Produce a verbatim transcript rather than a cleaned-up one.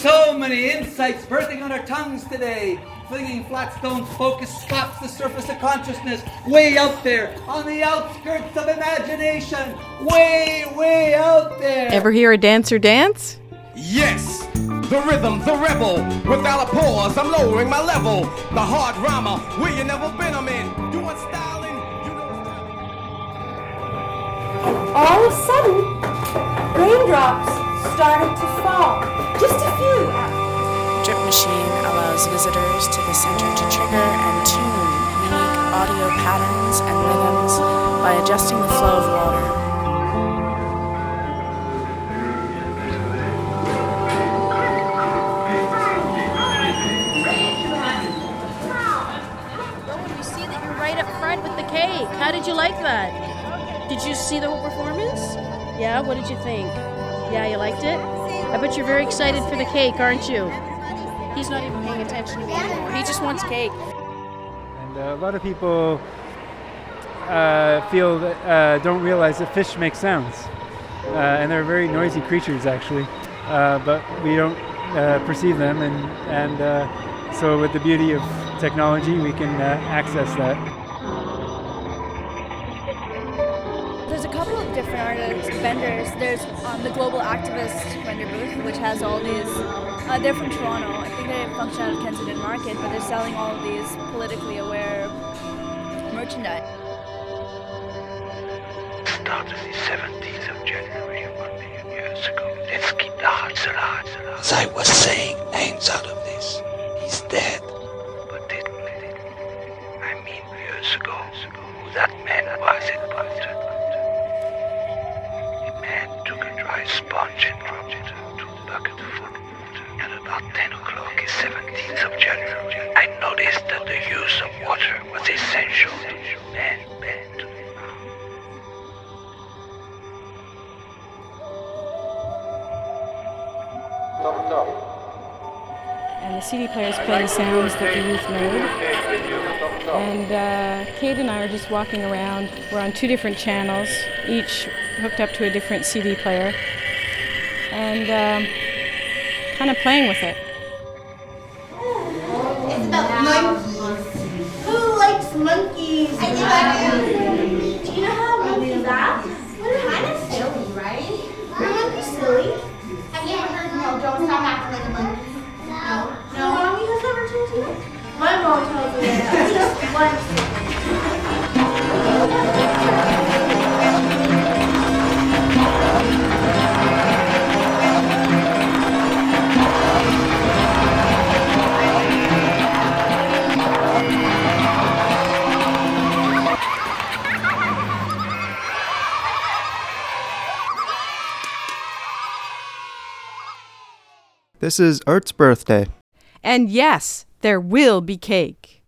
So many insights bursting on our tongues today. Flinging flat stones focus stops the surface of consciousness. Way out there, on the outskirts of imagination. Way, way out there. Ever hear a dancer dance? Yes! The rhythm, the rebel. Without a pause, I'm lowering my level. The hard rhymer, where you never been, I'm in. Doing styling, you know styling. All of a sudden, raindrops started to fall. Just a few. Drip Machine allows visitors to the center to trigger and tune unique audio patterns and rhythms by adjusting the flow of water. You see that you're right up front with the cake. How did you like that? Did you see the whole performance? Yeah, what did you think? Yeah, you liked it? I bet you're very excited for the cake, aren't you? He's not even paying attention to me anymore. He just wants cake. And uh, a lot of people uh, feel that, uh, don't realize that fish make sounds. Uh, and they're very noisy creatures, actually. Uh, but we don't uh, perceive them. And, and uh, so with the beauty of technology, we can uh, access that. There's a couple of different artists, vendors. There's um, the Global Activist vendor booth, which has all these. Uh, they're from Toronto. I think they function out of Kensington Market, but they're selling all of these politically aware merchandise. Started the seventeenth of January one million years ago. Let's keep the hearts alive. As I was saying, names out of this. He's dead. But didn't it? I mean, years ago, who that man was it? A man took a dry sponge and dropped it into a bucket full of water. At about ten o'clock, the seventeenth of January, I noticed that the use of water was essential to man, man, to the mouth. And the C D players play the sounds that the youth made. And uh, Kate and I are just walking around. We're on two different channels, each hooked up to a different C D player, and um, kind of playing with it. It's about monkeys. Who likes monkeys? I do. Do you know how monkeys act? They're kind of silly, right? Are monkeys silly? Have you ever heard, no, don't stop acting like a monkey? No. No? Mommy has never told you that? My mom tells me that at least once. This is Art's birthday. And yes, there will be cake.